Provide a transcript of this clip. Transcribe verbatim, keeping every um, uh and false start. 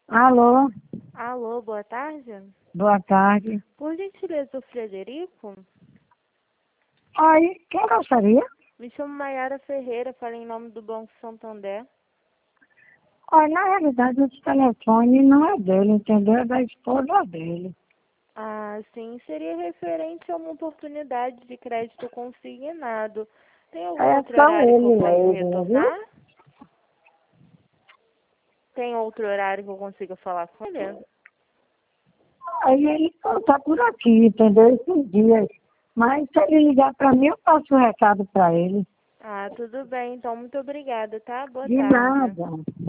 Alô, Alô, boa tarde. boa tarde. Por gentileza, o Frederico? Oi, quem gostaria? Me chamo Maiara Ferreira, falo em nome do Banco Santander. Olha, na realidade, esse telefone não é dele, entendeu? É da esposa dele. Ah, sim, seria referente a uma oportunidade de crédito consignado. Tem algum É outro só horário que eu ele possa mesmo, viu? retornar? Tem outro horário que eu consiga falar com ele? Aí ele está por aqui, entendeu? Esses dias. Mas se ele ligar para mim, eu passo o recado para ele. Ah, tudo bem, então muito obrigada, tá? Boa De tarde. nada.